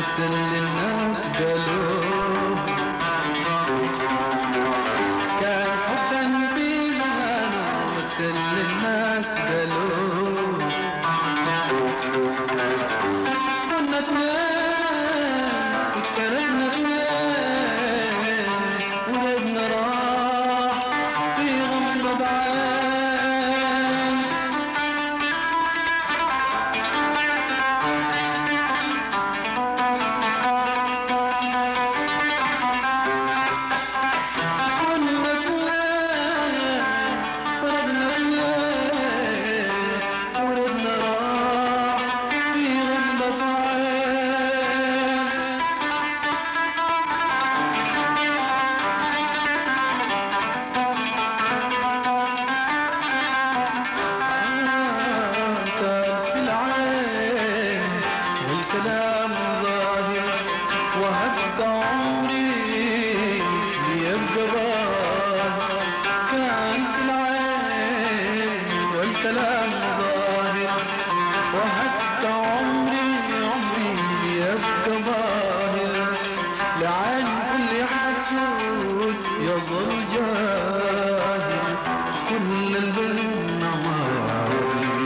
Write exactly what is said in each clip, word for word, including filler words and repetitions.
مثل الناس قالوه كان حبا في زمانه مثل الناس قالوه كنا اثنين وافترقنا اثنين ولدنا راح في غمضة عين والكلام ظاهر وهبت عمري ليبقى ظاهر كان في العين والكلام ظاهر وهبت عمري عمري ليبقى ظاهر لعين كل حسود يظل جاهر كل البن ماضي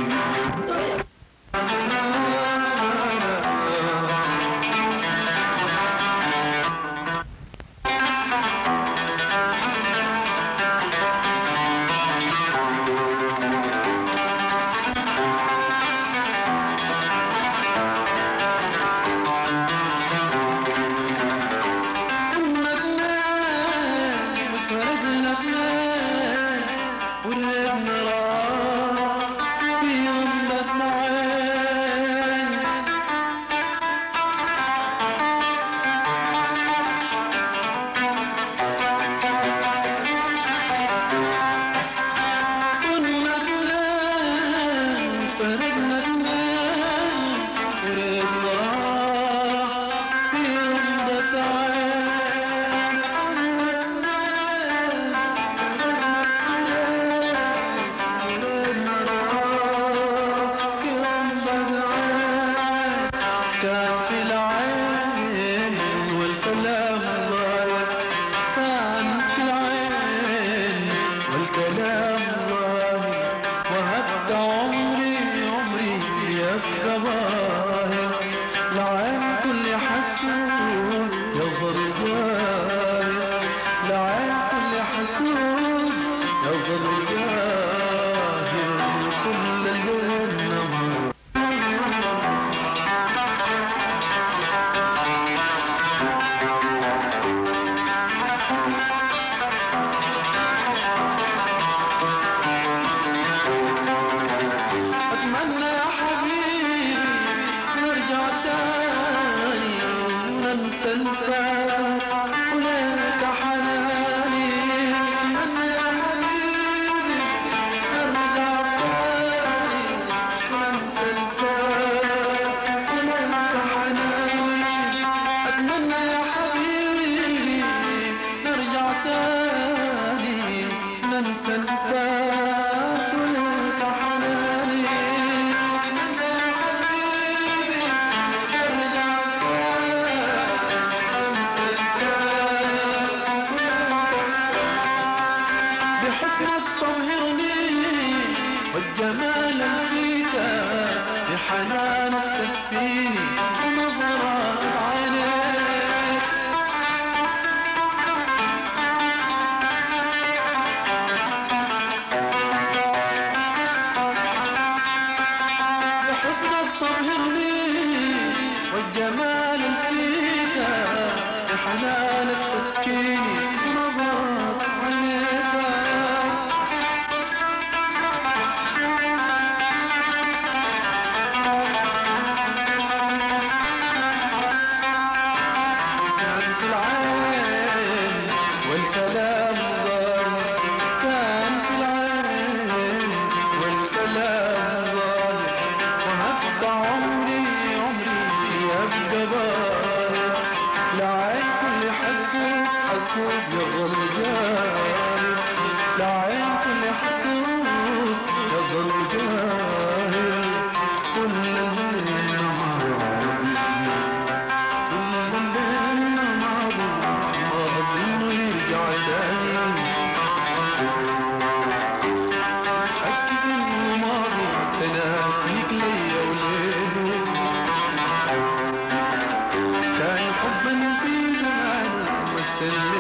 كان في العين والكلام ظاهر كان في العين والكلام ظاهر وهبت عمري عمري ليبقى ظاهر لعين كل حسود يظل جاهر لعين كل حسود يظل جاهر كل النهار أتمنى يا حبيبي نرجع تاني وننسى الفات وليك حناني أتمنى يا حبيبي نرجع تاني وننسى الفات وليك حناني أتمنى يا حبيبي نرجع تاني ننسى الفات وليك حناني بحسنك تظهرني والجمال فيك بحنانك تكفيني ونظرات عينيك بحسنك تظهرني والجمال فيك بحنانك تكفيني ونظرات عينيك كان في العين والكلام ظاهر كان في العين والكلام ظاهر وهبت عمري عمري يبقى ظاهر لعين كل حسود حسود يظل جاهر لعين كل حسود يظل جاهر كل النهار سلم